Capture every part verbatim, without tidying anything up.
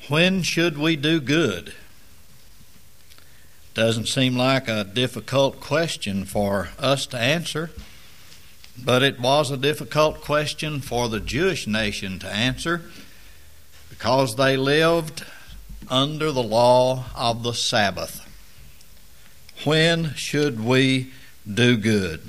When should we do good? Doesn't seem like a difficult question for us to answer, but it was a difficult question for the Jewish nation to answer because they lived under the law of the Sabbath. When should we do good?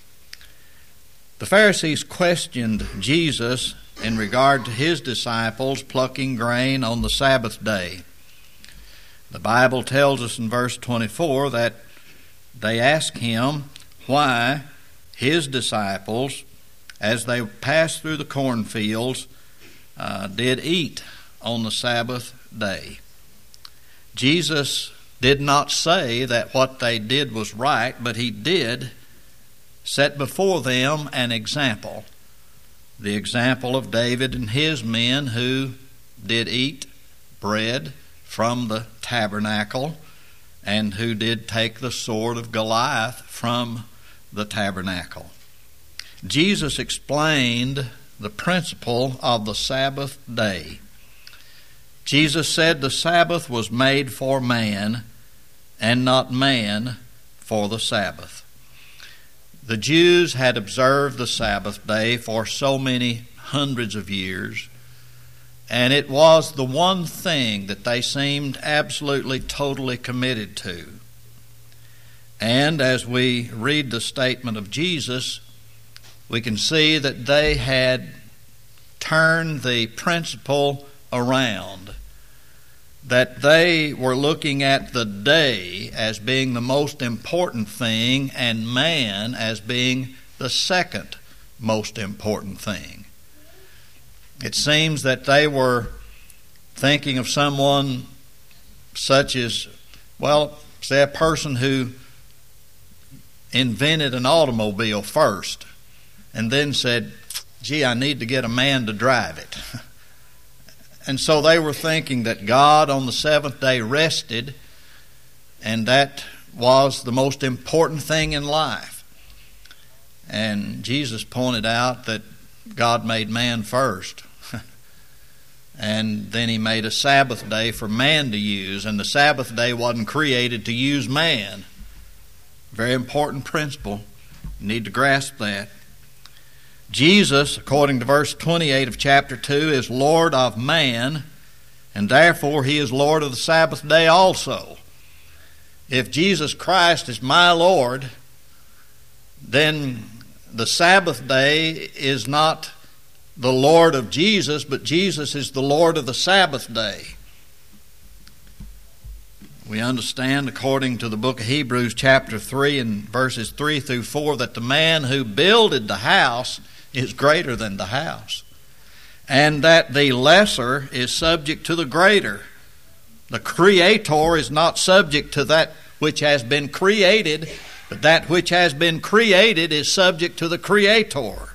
The Pharisees questioned Jesus in regard to his disciples plucking grain on the Sabbath day. The Bible tells us in verse twenty-four that they asked him why his disciples, as they passed through the cornfields, uh, did eat on the Sabbath day. Jesus did not say that what they did was right, but he did set before them an example. The example of David and his men who did eat bread from the tabernacle and who did take the sword of Goliath from the tabernacle. Jesus explained the principle of the Sabbath day. Jesus said the Sabbath was made for man and not man for the Sabbath. The Jews had observed the Sabbath day for so many hundreds of years, and it was the one thing that they seemed absolutely, totally committed to. And as we read the statement of Jesus, we can see that they had turned the principle around, that they were looking at the day as being the most important thing and man as being the second most important thing. It seems that they were thinking of someone such as, well, say a person who invented an automobile first and then said, gee, I need to get a man to drive it. And so they were thinking that God on the seventh day rested, and that was the most important thing in life. And Jesus pointed out that God made man first. And then he made a Sabbath day for man to use, and the Sabbath day wasn't created to use man. Very important principle. You need to grasp that. Jesus, according to verse twenty-eight of chapter two, is Lord of man, and therefore he is Lord of the Sabbath day also. If Jesus Christ is my Lord, then the Sabbath day is not the Lord of Jesus, but Jesus is the Lord of the Sabbath day. We understand, according to the book of Hebrews chapter three and verses three through four, that the man who builded the house is greater than the house, and that the lesser is subject to the greater. The Creator is not subject to that which has been created, but that which has been created is subject to the Creator.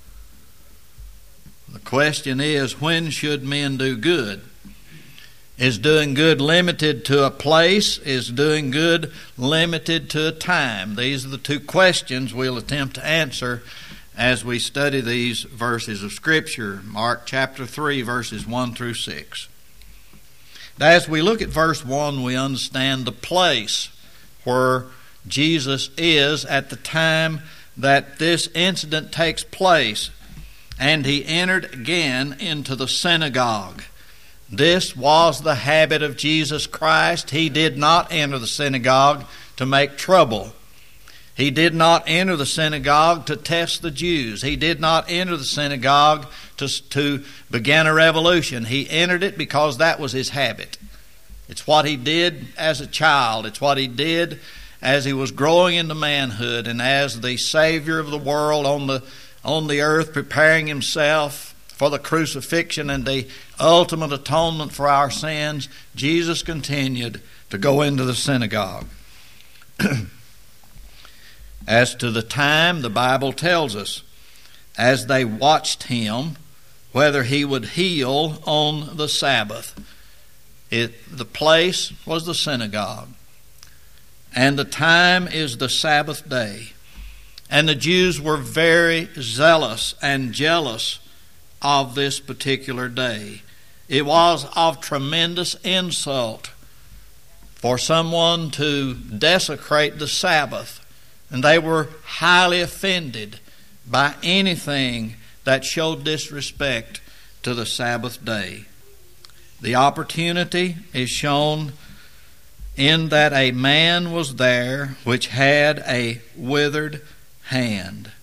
The question is, when should men do good? Is doing good limited to a place? Is doing good limited to a time? These are the two questions we'll attempt to answer as we study these verses of Scripture. Mark chapter three, verses one through six. As we look at verse one, we understand the place where Jesus is at the time that this incident takes place. And he entered again into the synagogue. This was the habit of Jesus Christ. He did not enter the synagogue to make trouble. He did not enter the synagogue to test the Jews. He did not enter the synagogue to, to begin a revolution. He entered it because that was his habit. It's what he did as a child. It's what he did as he was growing into manhood and as the Savior of the world on the on the earth, preparing himself for the crucifixion and the ultimate atonement for our sins. Jesus continued to go into the synagogue. As to the time, the Bible tells us, as they watched him, whether he would heal on the Sabbath. It, the place was the synagogue, and the time is the Sabbath day. And the Jews were very zealous and jealous of this particular day. It was of tremendous insult for someone to desecrate the Sabbath, and they were highly offended by anything that showed disrespect to the Sabbath day. The opportunity is shown in that a man was there which had a withered hand.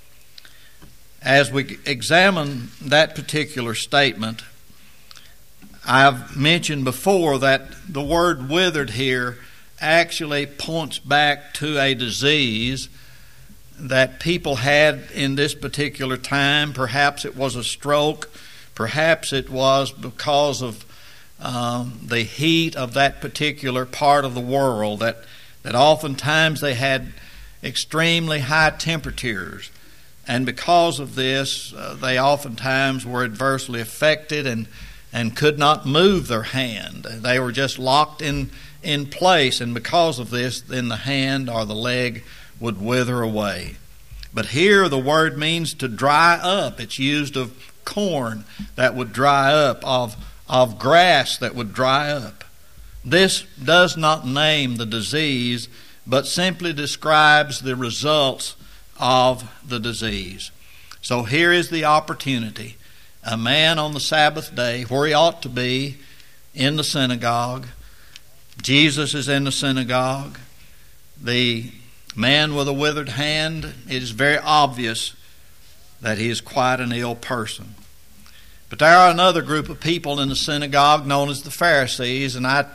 As we examine that particular statement, I've mentioned before that the word withered here actually points back to a disease that people had in this particular time. Perhaps it was a stroke. Perhaps it was because of um, the heat of that particular part of the world, that, that oftentimes they had extremely high temperatures. And because of this, uh, they oftentimes were adversely affected and and could not move their hand. They were just locked in, in place, and because of this, then the hand or the leg would wither away. But here the word means to dry up. It's used of corn that would dry up, of, of grass that would dry up. This does not name the disease, but simply describes the results of the disease. So here is the opportunity. A man on the Sabbath day, where he ought to be, in the synagogue. Jesus is in the synagogue. The man with a withered hand, it is very obvious that he is quite an ill person. But there are another group of people in the synagogue known as the Pharisees, and I,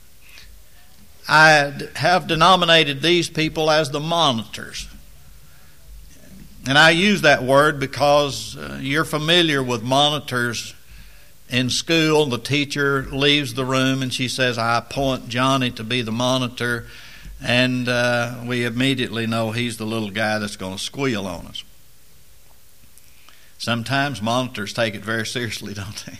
I have denominated these people as the monitors. And I use that word because uh, you're familiar with monitors in school. The teacher leaves the room and she says, "I appoint Johnny to be the monitor." And uh, we immediately know he's the little guy that's going to squeal on us. Sometimes monitors take it very seriously, don't they?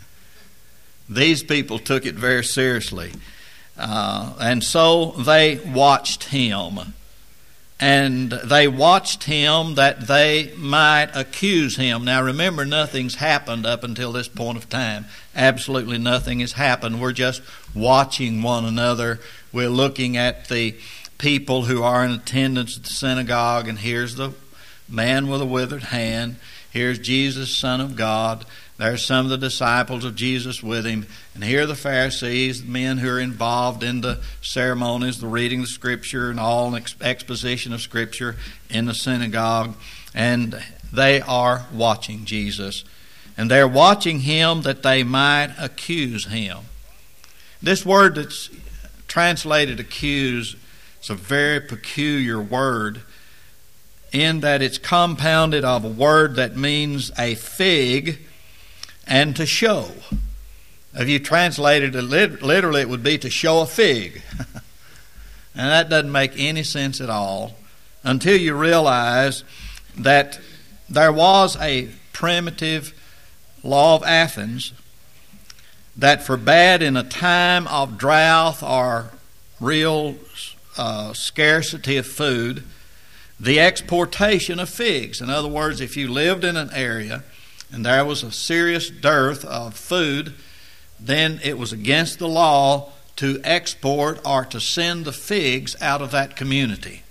These people took it very seriously. Uh, and so they watched him. And they watched him that they might accuse him. Now remember, nothing's happened up until this point of time. Absolutely nothing has happened. We're just watching one another. We're looking at the people who are in attendance at the synagogue, and here's the man with a withered hand. Here's Jesus, Son of God. There's some of the disciples of Jesus with him. And here are the Pharisees, the men who are involved in the ceremonies, the reading of Scripture and all ex- exposition of Scripture in the synagogue. And they are watching Jesus. And they're watching him that they might accuse him. This word that's translated accuse is a very peculiar word in that it's compounded of a word that means a fig and to show. If you translated it literally, it would be to show a fig. And that doesn't make any sense at all until you realize that there was a primitive law of Athens that forbade, in a time of drought or real uh, scarcity of food, the exportation of figs. In other words, if you lived in an area and there was a serious dearth of food, then it was against the law to export or to send the figs out of that community.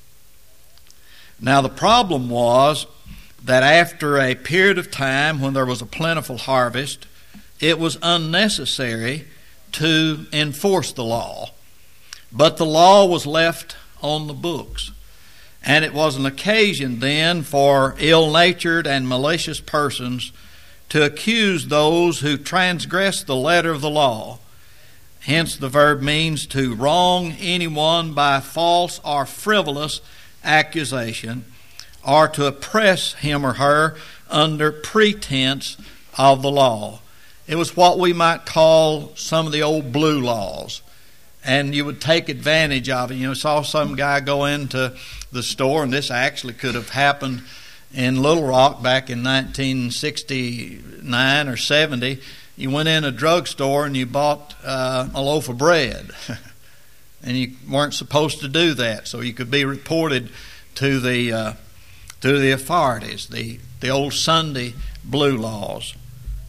Now the problem was that after a period of time when there was a plentiful harvest, it was unnecessary to enforce the law. But the law was left on the books. And it was an occasion then for ill-natured and malicious persons to accuse those who transgressed the letter of the law. Hence the verb means to wrong anyone by false or frivolous accusation, or to oppress him or her under pretense of the law. It was what we might call some of the old blue laws. And you would take advantage of it. You know, saw some guy go into the store, and this actually could have happened in Little Rock back in nineteen sixty-nine or seventy. You went in a drugstore and you bought uh, a loaf of bread. And you weren't supposed to do that, so you could be reported to the uh, to the authorities, the, the old Sunday blue laws.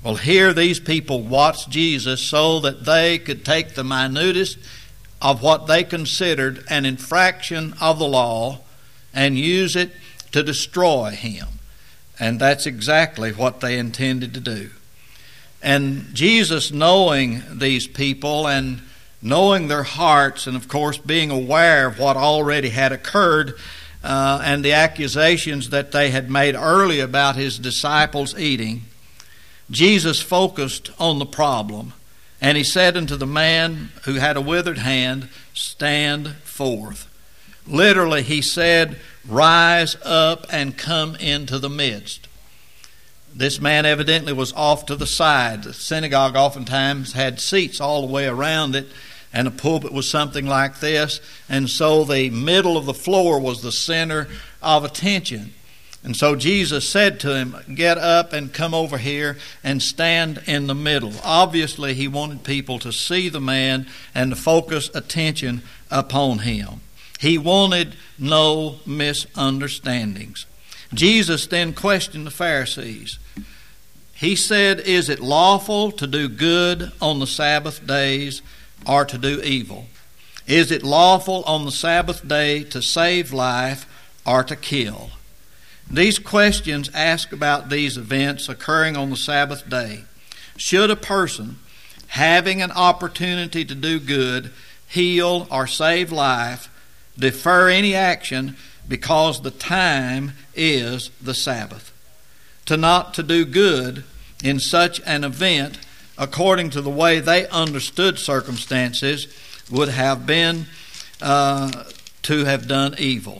Well, here these people watched Jesus so that they could take the minutest of what they considered an infraction of the law and use it to destroy him. And that's exactly what they intended to do. And Jesus, knowing these people and knowing their hearts, and of course being aware of what already had occurred uh, and the accusations that they had made early about his disciples eating, Jesus focused on the problem. And he said unto the man who had a withered hand, "Stand forth." Literally, he said, "Rise up and come into the midst." This man evidently was off to the side. The synagogue oftentimes had seats all the way around it, and the pulpit was something like this. And so the middle of the floor was the center of attention. And so Jesus said to him, "Get up and come over here and stand in the middle." Obviously, he wanted people to see the man and to focus attention upon him. He wanted no misunderstandings. Jesus then questioned the Pharisees. He said, "Is it lawful to do good on the Sabbath days or to do evil? Is it lawful on the Sabbath day to save life or to kill?" These questions ask about these events occurring on the Sabbath day. Should a person, having an opportunity to do good, heal, or save life, defer any action because the time is the Sabbath? To not to do good in such an event, according to the way they understood circumstances, would have been uh, to have done evil.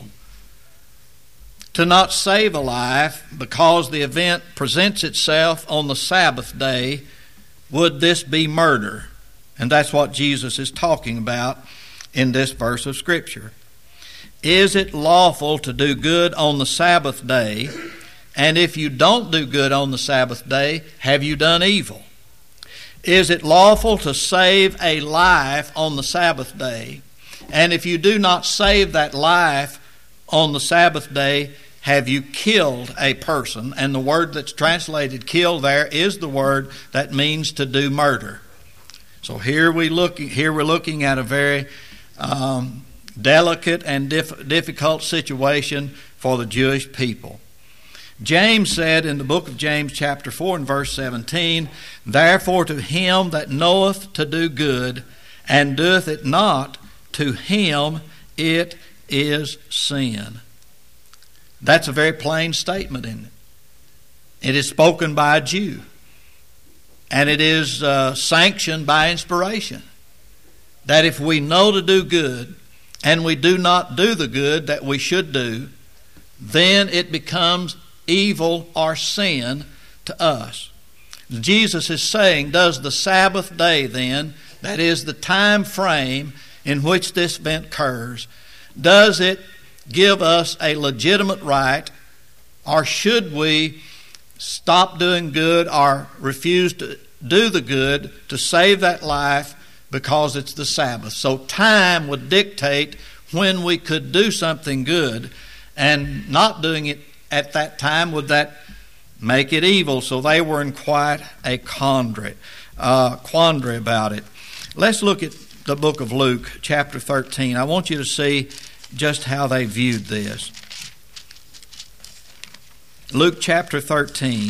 To not save a life because the event presents itself on the Sabbath day, would this be murder? And that's what Jesus is talking about in this verse of Scripture. Is it lawful to do good on the Sabbath day? And if you don't do good on the Sabbath day, have you done evil? Is it lawful to save a life on the Sabbath day? And if you do not save that life on the Sabbath day, have you killed a person? And the word that's translated kill there is the word that means to do murder. So here we look. Here we're looking at a very um, delicate and diff- difficult situation for the Jewish people. James said in the book of James chapter four and verse seventeen, "Therefore to him that knoweth to do good and doeth it not, to him it is sin." That's a very plain statement, isn't it? It is spoken by a Jew. And it is uh, sanctioned by inspiration. That if we know to do good and we do not do the good that we should do, then it becomes evil or sin to us. Jesus is saying, does the Sabbath day then, that is the time frame in which this event occurs, does it give us a legitimate right, or should we stop doing good or refuse to do the good to save that life because it's the Sabbath? So time would dictate when we could do something good, and not doing it at that time, would that make it evil? So they were in quite a quandary, uh, quandary about it. Let's look at the book of Luke, chapter thirteen. I want you to see just how they viewed this. Luke chapter thirteen.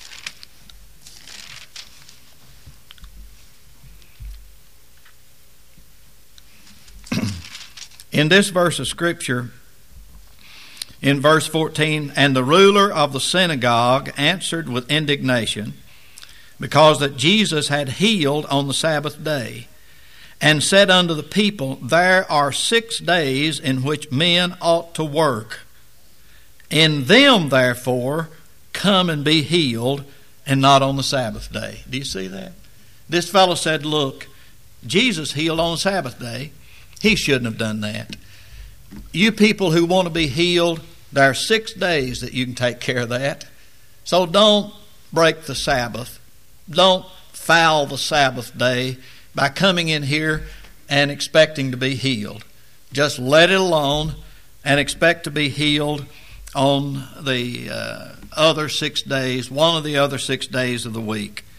In this verse of Scripture, in verse fourteen, "And the ruler of the synagogue answered with indignation, because that Jesus had healed on the Sabbath day, and said unto the people, There are six days in which men ought to work. In them, therefore, come and be healed, and not on the Sabbath day." Do you see that? This fellow said, look, Jesus healed on the Sabbath day. He shouldn't have done that. You people who want to be healed, there are six days that you can take care of that. So don't break the Sabbath. Don't foul the Sabbath day by coming in here and expecting to be healed. Just let it alone and expect to be healed on the uh, other six days, one of the other six days of the week.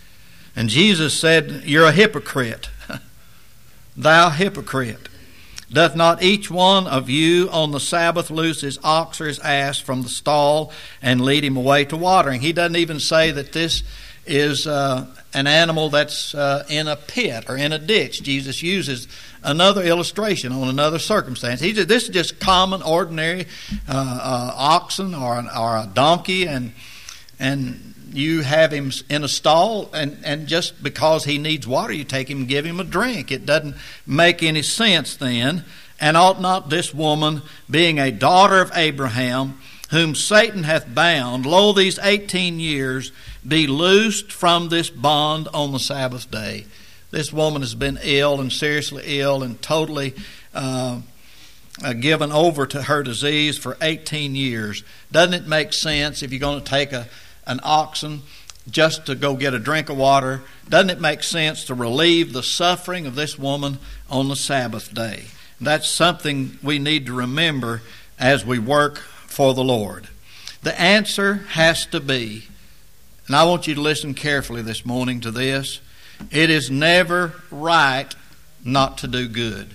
And Jesus said, "You're a hypocrite. Thou hypocrite. Doth not each one of you on the Sabbath loose his ox or his ass from the stall and lead him away to watering?" He doesn't even say that this is uh, an animal that's uh, in a pit or in a ditch. Jesus uses another illustration on another circumstance. He just, this is just common, ordinary uh, uh, oxen or, an, or a donkey, and and you have him in a stall, and, and just because he needs water, you take him and give him a drink. It doesn't make any sense then. And ought not this woman, being a daughter of Abraham, whom Satan hath bound, lo, these eighteen years, be loosed from this bond on the Sabbath day? This woman has been ill and seriously ill and totally uh, uh, given over to her disease for eighteen years. Doesn't it make sense if you're going to take a an oxen just to go get a drink of water? Doesn't it make sense to relieve the suffering of this woman on the Sabbath day? That's something we need to remember as we work for the Lord. The answer has to be, and I want you to listen carefully this morning to this, it is never right not to do good.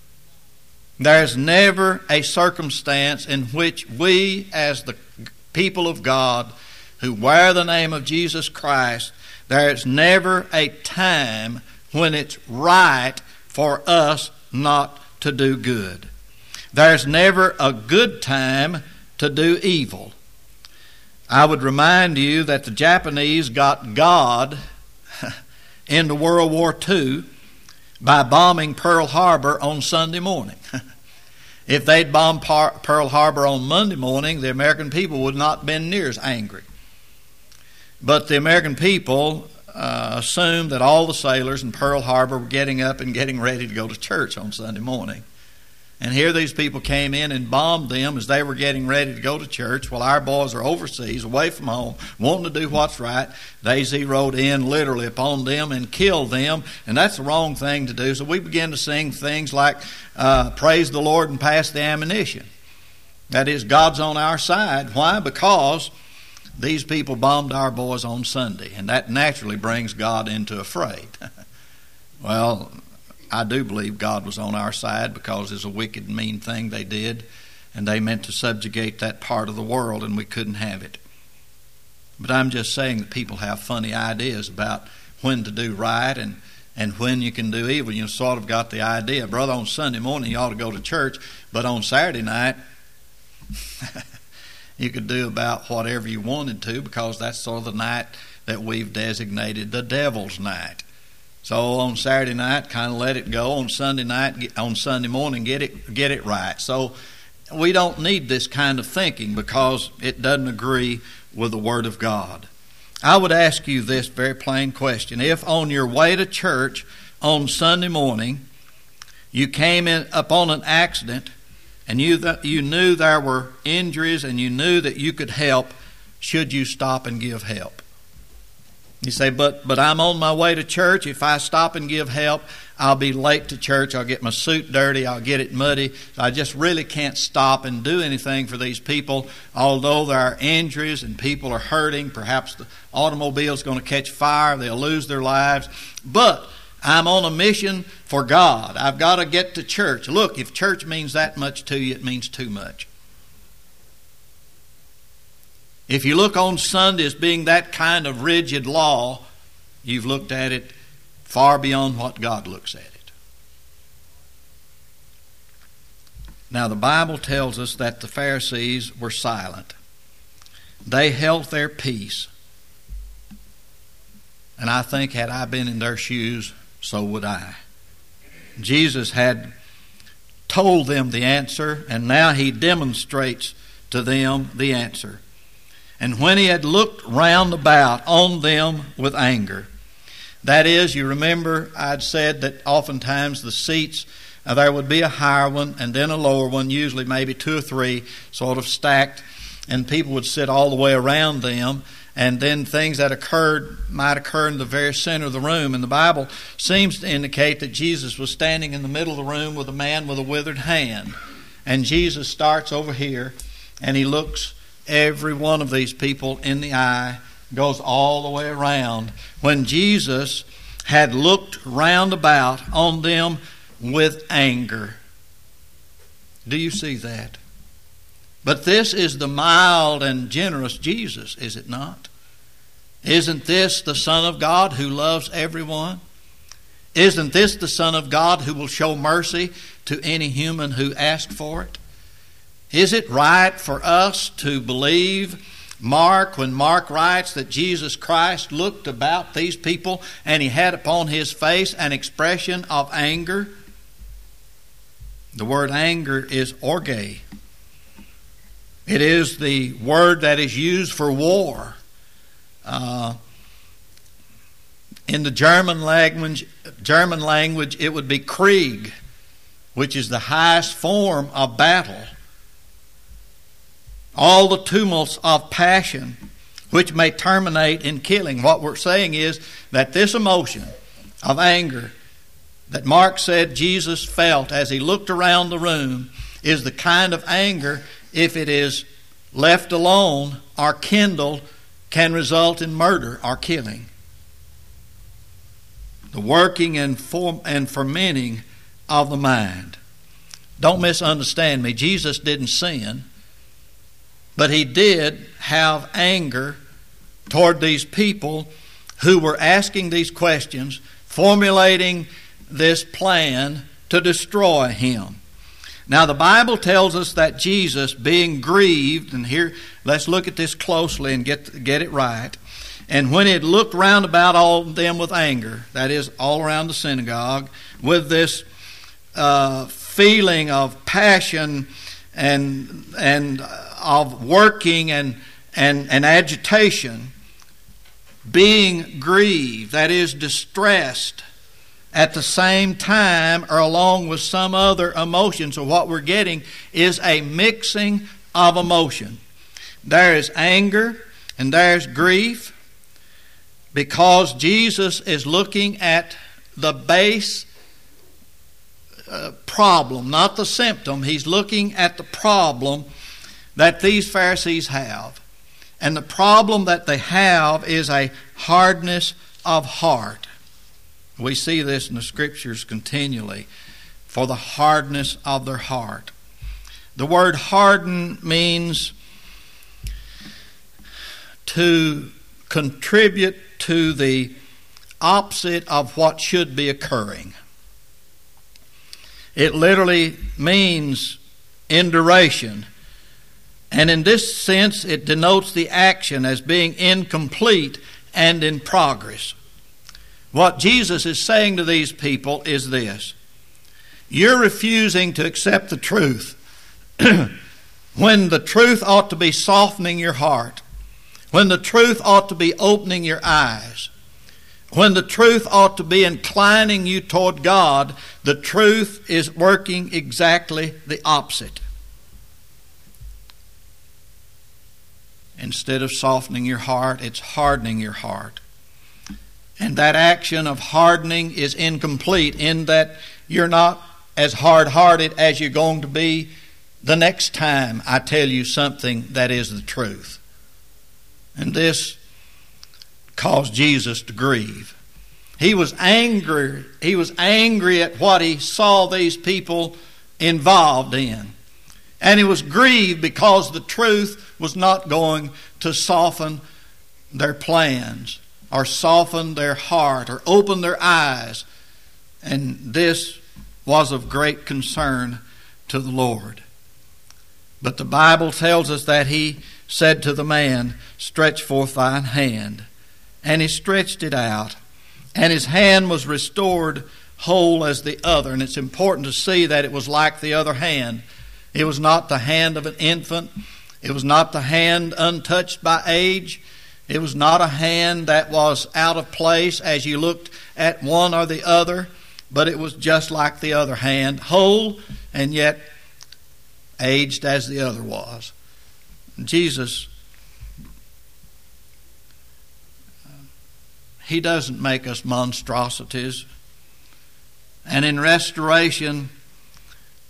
There is never a circumstance in which we, as the people of God who wear the name of Jesus Christ, there is never a time when it's right for us not to do good. There's never a good time to do evil. I would remind you that the Japanese got God into World War Two by bombing Pearl Harbor on Sunday morning. If they'd bombed Pearl Harbor on Monday morning, the American people would not have been near as angry. But the American people uh, assumed that all the sailors in Pearl Harbor were getting up and getting ready to go to church on Sunday morning. And here these people came in and bombed them as they were getting ready to go to church, while our boys are overseas, away from home, wanting to do what's right. They zeroed in literally upon them and killed them, and that's the wrong thing to do. So we began to sing things like, uh, praise the Lord and pass the ammunition. That is, God's on our side. Why? Because these people bombed our boys on Sunday, and that naturally brings God into a fray. Well, I do believe God was on our side, because it's a wicked and mean thing they did, and they meant to subjugate that part of the world, and we couldn't have it. But I'm just saying that people have funny ideas about when to do right and, and when you can do evil. You sort of got the idea, brother, on Sunday morning you ought to go to church, but on Saturday night you could do about whatever you wanted to, because that's sort of the night that we've designated the devil's night. So on Saturday night, kind of let it go. On Sunday night, on Sunday morning, get it get it right. So we don't need this kind of thinking, because it doesn't agree with the Word of God. I would ask you this very plain question. If on your way to church on Sunday morning, you came in upon an accident, and you th- you knew there were injuries, and you knew that you could help, should you stop and give help? You say, but but I'm on my way to church. If I stop and give help, I'll be late to church. I'll get my suit dirty. I'll get it muddy. So I just really can't stop and do anything for these people, although there are injuries and people are hurting. Perhaps the automobile's going to catch fire. They'll lose their lives. But I'm on a mission for God. I've got to get to church. Look, if church means that much to you, it means too much. If you look on Sunday as being that kind of rigid law, you've looked at it far beyond what God looks at it. Now, the Bible tells us that the Pharisees were silent. They held their peace. And I think had I been in their shoes, so would I. Jesus had told them the answer, and now he demonstrates to them the answer. And when he had looked round about on them with anger. That is, you remember I'd said that oftentimes the seats, uh, there would be a higher one and then a lower one, usually maybe two or three, sort of stacked, and people would sit all the way around them, and then things that occurred might occur in the very center of the room. And the Bible seems to indicate that Jesus was standing in the middle of the room with a man with a withered hand. And Jesus starts over here, and he looks every one of these people in the eye, goes all the way around. When Jesus had looked round about on them with anger. Do you see that? But this is the mild and generous Jesus, is it not? Isn't this the Son of God who loves everyone? Isn't this the Son of God who will show mercy to any human who asks for it? Is it right for us to believe Mark, when Mark writes that Jesus Christ looked about these people and he had upon his face an expression of anger? The word anger is orge. It is the word that is used for war. Uh, in the German language, German language, it would be Krieg, which is the highest form of battle. All the tumults of passion, which may terminate in killing. What we're saying is that this emotion of anger that Mark said Jesus felt as he looked around the room is the kind of anger, if it is left alone or kindled, can result in murder or killing. The working and, form, and fermenting of the mind. Don't misunderstand me. Jesus didn't sin. But he did have anger toward these people who were asking these questions, formulating this plan to destroy him. Now the Bible tells us that Jesus, being grieved, and here let's look at this closely and get, get it right. And when he had looked round about all of them with anger, that is, all around the synagogue, with this uh, feeling of passion and and of working and, and, and agitation, being grieved, that is, distressed, at the same time or along with some other emotion. So what we're getting is a mixing of emotion. There is anger and there's grief, because Jesus is looking at the base uh, problem, not the symptom. He's looking at the problem that these Pharisees have. And the problem that they have is a hardness of heart. We see this in the Scriptures continually, for the hardness of their heart. The word harden means to contribute to the opposite of what should be occurring. It literally means induration. And in this sense, it denotes the action as being incomplete and in progress. What Jesus is saying to these people is this: you're refusing to accept the truth when the truth ought to be softening your heart, when the truth ought to be opening your eyes, when the truth ought to be inclining you toward God. The truth is working exactly the opposite. Instead of softening your heart, it's hardening your heart. And that action of hardening is incomplete in that you're not as hard-hearted as you're going to be the next time I tell you something that is the truth. And this caused Jesus to grieve. He was angry. He was angry at what he saw these people involved in. And he was grieved because the truth was not going to soften their plans or soften their heart or open their eyes. And this was of great concern to the Lord. But the Bible tells us that he said to the man, "Stretch forth thine hand." And he stretched it out, and his hand was restored whole as the other. And it's important to see that it was like the other hand. It was not the hand of an infant. It was not the hand untouched by age. It was not a hand that was out of place as you looked at one or the other, but it was just like the other hand, whole and yet aged as the other was. Jesus, he doesn't make us monstrosities. And in restoration,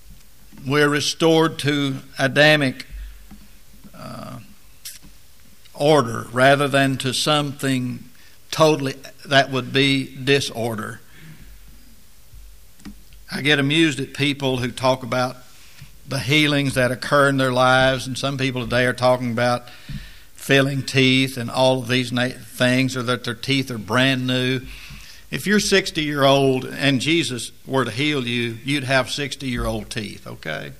we're restored to Adamic uh, order rather than to something totally that would be disorder. I get amused at people who talk about the healings that occur in their lives, and some people today are talking about filling teeth and all of these things, or that their teeth are brand new. If you're sixty year old and Jesus were to heal you, you'd have sixty year old teeth, okay?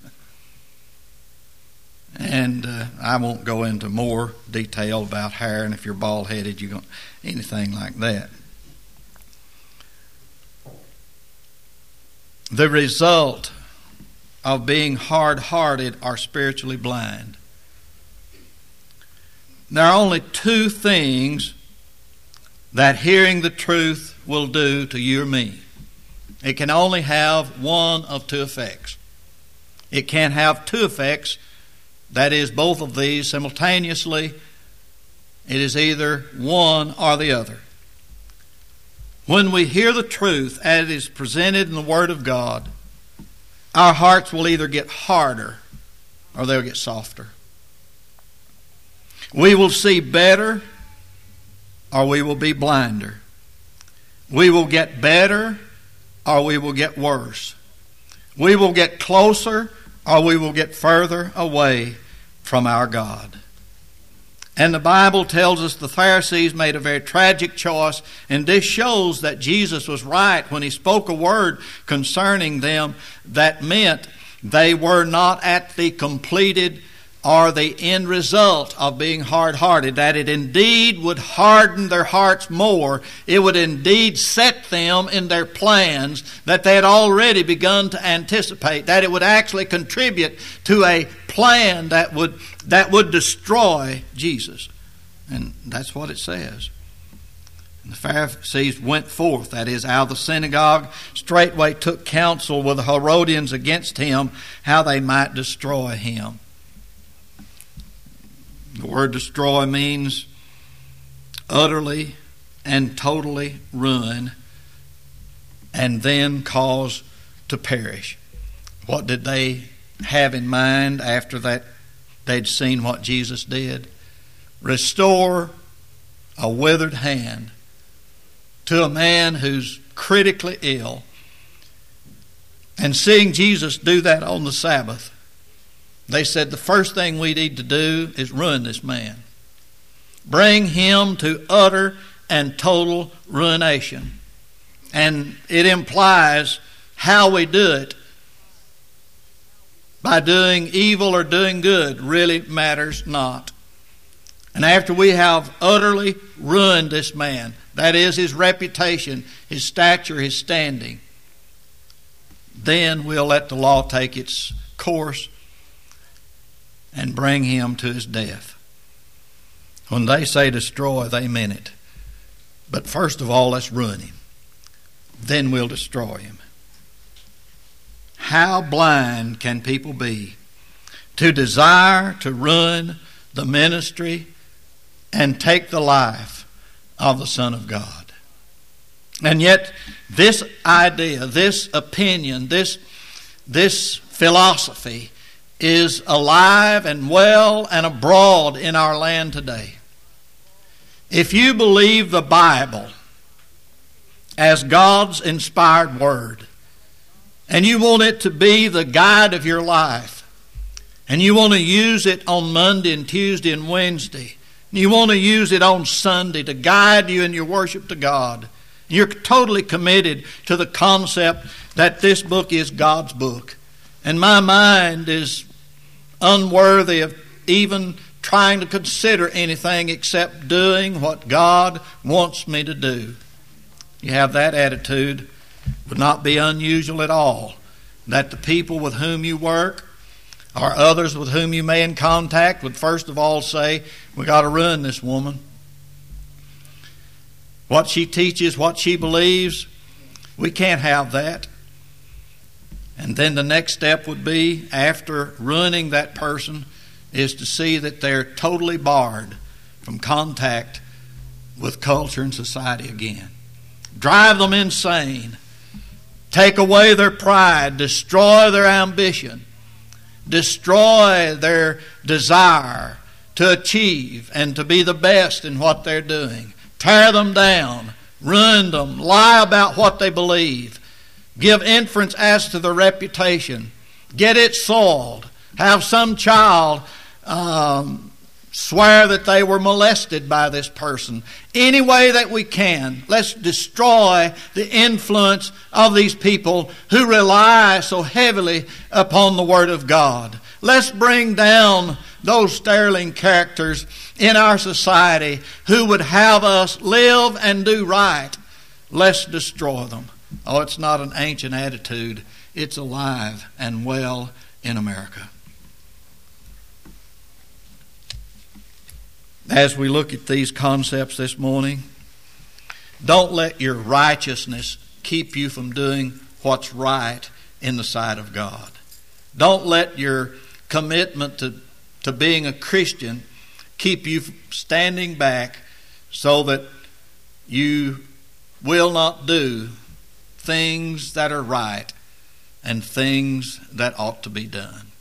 And uh, I won't go into more detail about hair, and if you're bald headed, you don't anything like that. The result of being hard-hearted or spiritually blind. There are only two things that hearing the truth will do to you or me. It can only have one of two effects. It can't have two effects, that is, both of these simultaneously. It is either one or the other. When we hear the truth as it is presented in the Word of God, our hearts will either get harder or they'll get softer. We will see better or we will be blinder. We will get better or we will get worse. We will get closer or we will get further away from our God. And the Bible tells us the Pharisees made a very tragic choice, and this shows that Jesus was right when he spoke a word concerning them that meant they were not at the completed or the end result of being hard-hearted, that it indeed would harden their hearts more. It would indeed set them in their plans that they had already begun to anticipate, that it would actually contribute to a plan that would that would destroy Jesus. And that's what it says. And the Pharisees went forth, that is, out of the synagogue, straightway took counsel with the Herodians against him, how they might destroy him. The word destroy means utterly and totally ruin and then cause to perish. What did they have in mind after that they'd seen what Jesus did? Restore a withered hand to a man who's critically ill. And seeing Jesus do that on the Sabbath, they said the first thing we need to do is ruin this man. Bring him to utter and total ruination. And it implies how we do it. By doing evil or doing good really matters not. And after we have utterly ruined this man, that is his reputation, his stature, his standing, then we'll let the law take its course and bring him to his death. When they say destroy, they mean it. But first of all, let's ruin him. Then we'll destroy him. How blind can people be to desire to ruin the ministry and take the life of the Son of God? And yet this idea, this opinion, this, this philosophy is alive and well and abroad in our land today. If you believe the Bible as God's inspired word, and you want it to be the guide of your life, and you want to use it on Monday and Tuesday and Wednesday, and you want to use it on Sunday to guide you in your worship to God, you're totally committed to the concept that this book is God's book. And my mind is unworthy of even trying to consider anything except doing what God wants me to do. You have that attitude, it would not be unusual at all that the people with whom you work or others with whom you may in contact would first of all say, we got to ruin this woman. What she teaches, what she believes, we can't have that. And then the next step would be, after ruining that person, is to see that they're totally barred from contact with culture and society again. Drive them insane. Take away their pride. Destroy their ambition. Destroy their desire to achieve and to be the best in what they're doing. Tear them down, ruin them, lie about what they believe, give inference as to their reputation, get it soiled, have some child um, swear that they were molested by this person. Any way that we can, let's destroy the influence of these people who rely so heavily upon the Word of God. Let's bring down those sterling characters in our society who would have us live and do right. Let's destroy them. Oh, it's not an ancient attitude. It's alive and well in America. As we look at these concepts this morning, don't let your righteousness keep you from doing what's right in the sight of God. Don't let your commitment to, to being a Christian keep you standing back so that you will not do things that are right and things that ought to be done.